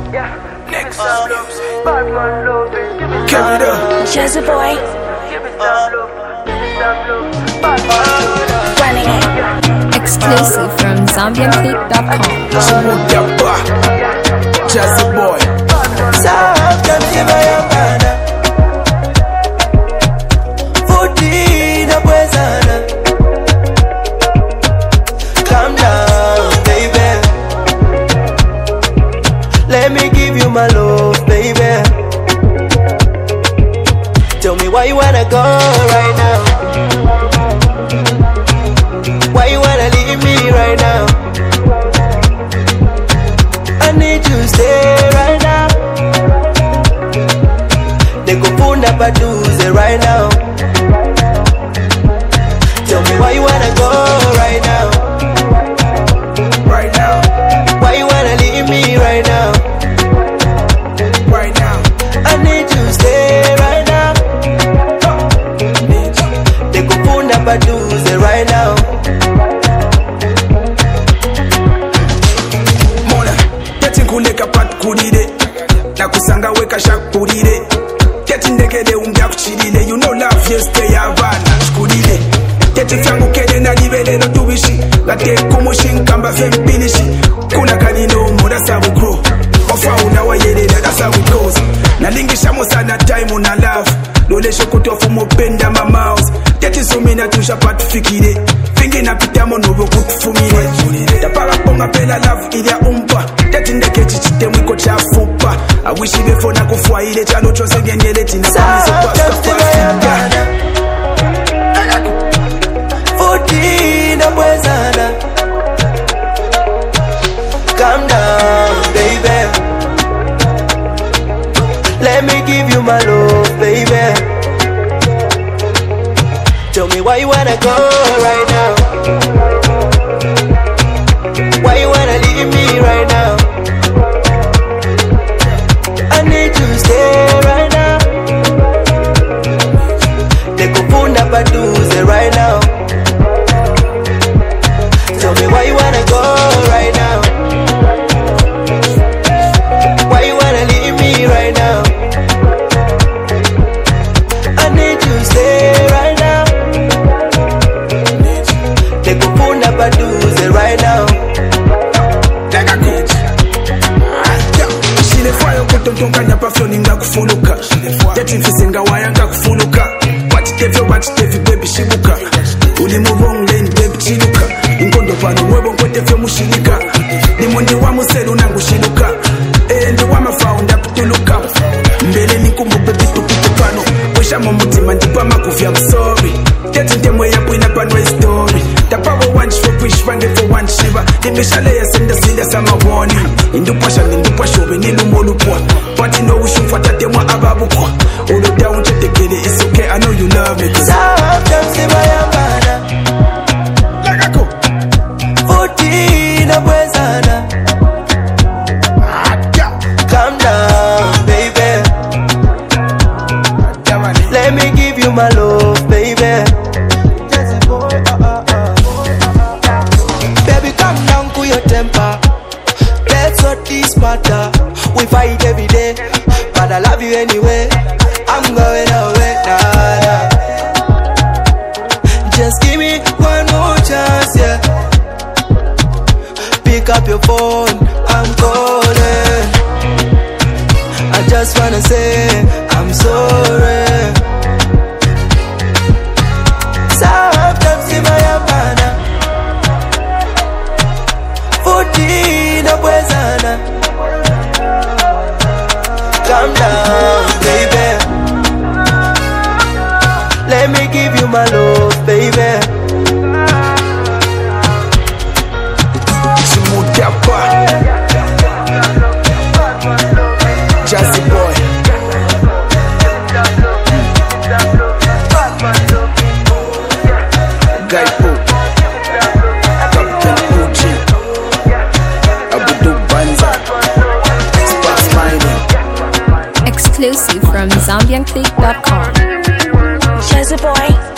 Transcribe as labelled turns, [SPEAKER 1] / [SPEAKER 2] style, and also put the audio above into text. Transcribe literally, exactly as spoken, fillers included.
[SPEAKER 1] Next. Carry it up.
[SPEAKER 2] Jazzy boy. Running it.
[SPEAKER 3] Exclusive from Zambian Click dot com.
[SPEAKER 1] Smooth your bar. Jazzy boy.
[SPEAKER 4] Calm down, baby. Let me give you my love, baby. Tell me why you wanna go right now. Why you wanna leave me right now? I need you to stay right now. They go pull up a doozy right now. Tell me why you wanna go right now.
[SPEAKER 1] Right now.
[SPEAKER 4] Why you wanna leave me right now?
[SPEAKER 1] Right now.
[SPEAKER 4] I need you to stay right now. They go pull up a doozy right now.
[SPEAKER 1] Mona, getting kuleka pat kulide. Na kusanga weka shak kulide. Getting dekede umbya kuchilide. You know love yes stay avana kulide. Getting fangu kede na libele no tubishi. Late kumushin kamba fem finishi. Kuna kanino mo that's how we grow. Ofa unawa yede that's how it goes. Nalingisha mo sana time una love. Lole shokoto fumo benda my mouse. Getting so mina tusha pat fikide. Fingi na pita mo no kufumile. Tapara ponga pela love ilia umpa. Getting the kechi chite mwiko cha fupa. I wish you before na kufua ile chano chose genyele tina kami so pasta pasta.
[SPEAKER 4] Fourteen abwezana. Calm down, baby. Let me give you my love, baby. Tell me why you wanna go right now. Why you wanna leave me right now? I need you to stay right now. They go pull up a doozy right now. Tell me why you wanna go right now. Why you wanna leave me right now? I need you to stay right now. They go pull up a doozy right now.
[SPEAKER 1] Tontonga nyapa floni nga kufuluka. Teti mfise nga waya nga kufuluka. Watitevyo watitevyo baby shibuka. Uli move on lane baby chiluka. Inkondo pano webo nkwetevyo mushilika. Nimundi wa muselu nangu shiluka. Endi wa mafaunda kutuluka. Mbele nikumbu baby tupitu pano. Wisha mumutima ndipa makufya sorry. Teti ntemwe yapu inapanwa story. Tapawa one shop wish fange for one shiva. Nimeshale ya senda sida sama warning. Indupasha nindupasha ube nilumolupwa. But you know we should fight at them ababukwa. All the down to the kid, it's okay, I know you love me.
[SPEAKER 4] Sometimes in my amana.
[SPEAKER 1] Like I go.
[SPEAKER 4] Fourteen abwezana. Calm down, baby. Let me give you my love, baby. Baby, calm down, cool your temper. Let's not this matter. We fight every day, but I love you anyway. I'm going away, nah, nah. Just give me one more chance, yeah. Pick up your phone, I'm calling. I just wanna say I'm sorry. Sometimes in my amana. Fourteen abwezana. Calm down, baby. Let me give you my love, baby.
[SPEAKER 1] Smooth your bar. Jazzy boy. Guy Pope. Captain Uchi. Abudu Banza. Sparks Mining.
[SPEAKER 3] Exclusive from Zambian Click dot com.
[SPEAKER 2] Jazzy boy.